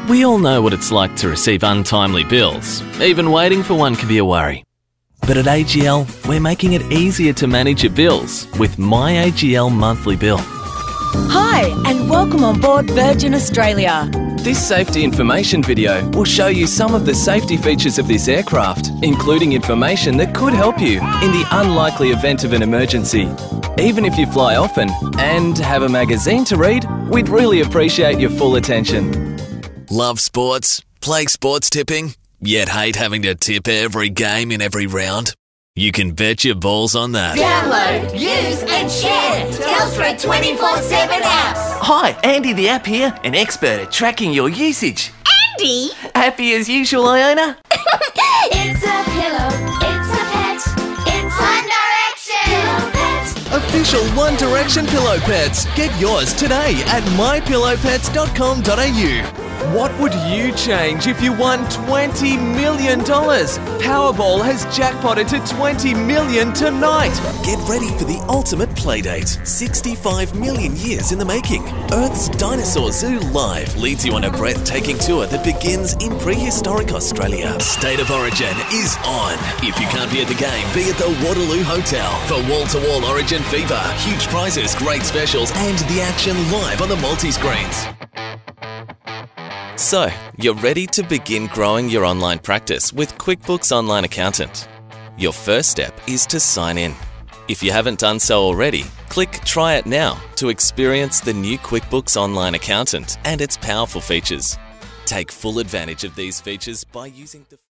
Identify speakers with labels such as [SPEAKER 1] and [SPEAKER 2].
[SPEAKER 1] We all know what it's like to receive untimely bills. Even waiting for one can be a worry. But at AGL, we're making it easier to manage your bills with My AGL Monthly Bill.
[SPEAKER 2] Hi, and welcome on board Virgin Australia.
[SPEAKER 1] This safety information video will show you some of the safety features of this aircraft, including information that could help you in the unlikely event of an emergency. Even if you fly often and have a magazine to read, we'd really appreciate your full attention.
[SPEAKER 3] Love sports? Play sports tipping? Yet hate having to tip every game in every round? You can bet your balls on that.
[SPEAKER 4] Download, use and share Telstra 24/7 apps.
[SPEAKER 5] Hi, Andy the app here, an expert at tracking your usage.
[SPEAKER 4] Andy?
[SPEAKER 5] Happy as usual, Iona?
[SPEAKER 4] It's a pillow, it's a pet, it's One Direction. Pillow Pet.
[SPEAKER 3] Official One Direction pillow pets. Get yours today at mypillowpets.com.au.
[SPEAKER 1] What would you change if you won $20 million? Powerball has jackpotted to $20 million tonight.
[SPEAKER 3] Get ready for the ultimate playdate. 65 million years in the making. Earth's Dinosaur Zoo Live leads you on a breathtaking tour that begins in prehistoric Australia. State of Origin is on. If you can't be at the game, be at the Waterloo Hotel. For wall-to-wall Origin fever, huge prizes, great specials, and the action live on the multi-screens. So, you're ready to begin growing your online practice with QuickBooks Online Accountant. Your first step is to sign in. If you haven't done so already, click Try It Now to experience the new QuickBooks Online Accountant and its powerful features. Take full advantage of these features by using the